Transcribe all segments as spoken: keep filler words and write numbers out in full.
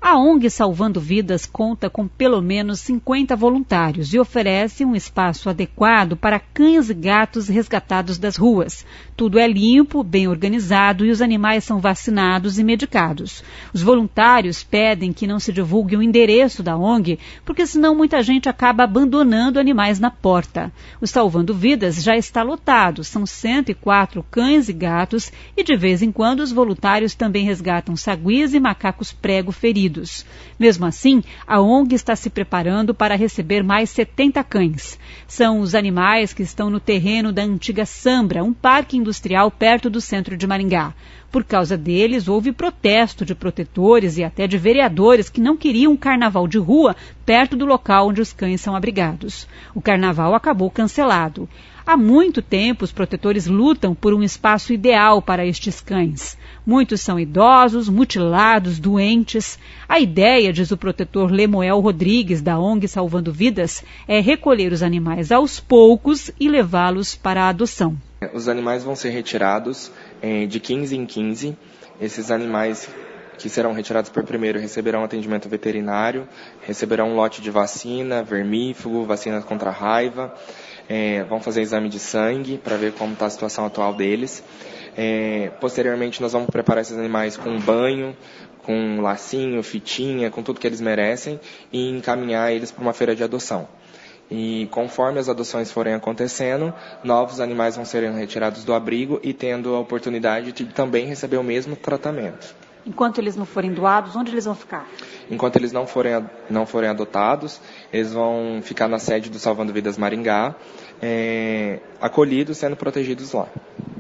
A O N G Salvando Vidas conta com pelo menos cinquenta voluntários e oferece um espaço adequado para cães e gatos resgatados das ruas. Tudo é limpo, bem organizado e os animais são vacinados e medicados. Os voluntários pedem que não se divulgue o endereço da O N G, porque senão muita gente acaba abandonando animais na porta. O Salvando Vidas já está lotado, são cento e quatro cães e gatos e de vez em quando os voluntários também resgatam saguis e macacos prego feridos. Mesmo assim, a O N G está se preparando para receber mais setenta cães. São os animais que estão no terreno da antiga Sambra, um parque industrial perto do centro de Maringá. Por causa deles, houve protesto de protetores e até de vereadores que não queriam um carnaval de rua perto do local onde os cães são abrigados. O carnaval acabou cancelado. Há muito tempo, os protetores lutam por um espaço ideal para estes cães. Muitos são idosos, mutilados, doentes. A ideia, diz o protetor Lemuel Rodrigues, da O N G Salvando Vidas, é recolher os animais aos poucos e levá-los para a adoção. Os animais vão ser retirados eh, de quinze em quinze. Esses animais que serão retirados por primeiro receberão atendimento veterinário, receberão um lote de vacina, vermífugo, vacina contra a raiva, é, vão fazer exame de sangue para ver como está a situação atual deles. É, posteriormente nós vamos preparar esses animais com banho, com lacinho, fitinha, com tudo que eles merecem e encaminhar eles para uma feira de adoção. E conforme as adoções forem acontecendo, novos animais vão ser retirados do abrigo e tendo a oportunidade de também receber o mesmo tratamento. Enquanto eles não forem doados, onde eles vão ficar? Enquanto eles não forem, não forem adotados, eles vão ficar na sede do Salvando Vidas Maringá, é, acolhidos, sendo protegidos lá.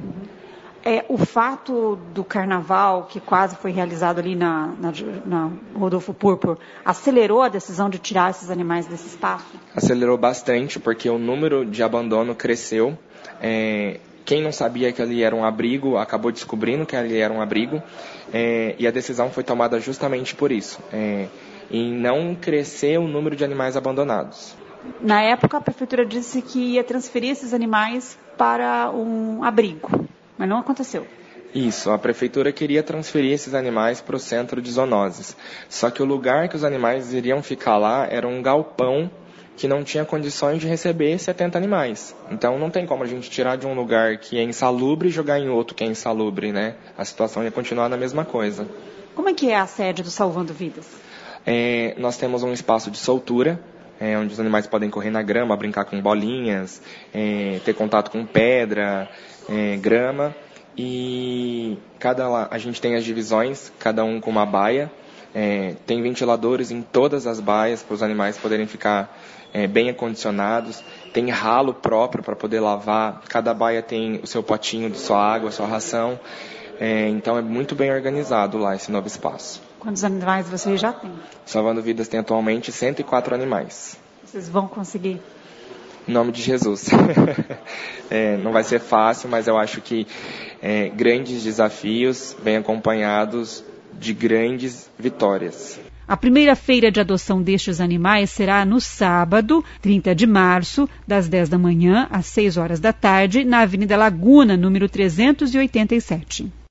É, o fato do carnaval, que quase foi realizado ali na, na, na Rodolfo Purpur, acelerou a decisão de tirar esses animais desse espaço? Acelerou bastante, porque o número de abandono cresceu. É, Quem não sabia que ali era um abrigo, acabou descobrindo que ali era um abrigo, é, e a decisão foi tomada justamente por isso, é, em não crescer o número de animais abandonados. Na época, a prefeitura disse que ia transferir esses animais para um abrigo, mas não aconteceu. Isso, a prefeitura queria transferir esses animais para o centro de zoonoses, só que o lugar que os animais iriam ficar lá era um galpão que não tinha condições de receber setenta animais. Então não tem como a gente tirar de um lugar que é insalubre e jogar em outro que é insalubre, né? A situação ia continuar na mesma coisa. Como é que é a sede do Salvando Vidas? É, nós temos um espaço de soltura, é, onde os animais podem correr na grama, brincar com bolinhas, é, ter contato com pedra, é, grama. E cada, a gente tem as divisões, cada um com uma baia. É, tem ventiladores em todas as baias para os animais poderem ficar é, bem acondicionados. Tem ralo próprio para poder lavar. Cada baia tem o seu potinho de sua água, sua ração. É, então é muito bem organizado lá esse novo espaço. Quantos animais vocês já têm? Salvando Vidas tem atualmente cento e quatro animais. Vocês vão conseguir? Em nome de Jesus. é, não vai ser fácil, mas eu acho que é, grandes desafios vêm acompanhados de grandes vitórias. A primeira feira de adoção destes animais será no sábado, trinta de março, das dez da manhã às seis horas da tarde, na Avenida Laguna, número trezentos e oitenta e sete.